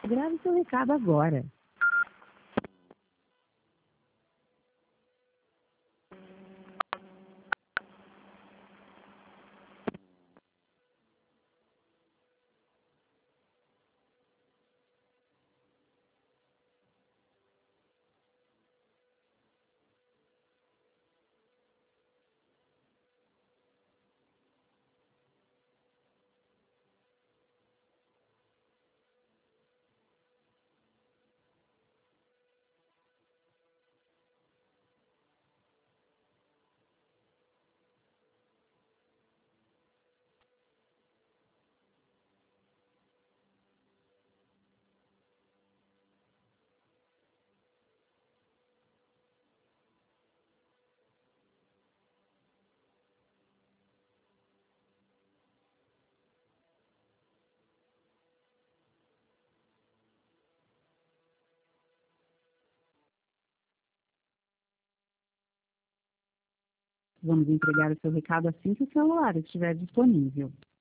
Grave seu recado agora. Vamos entregar o seu recado assim que o celular estiver disponível.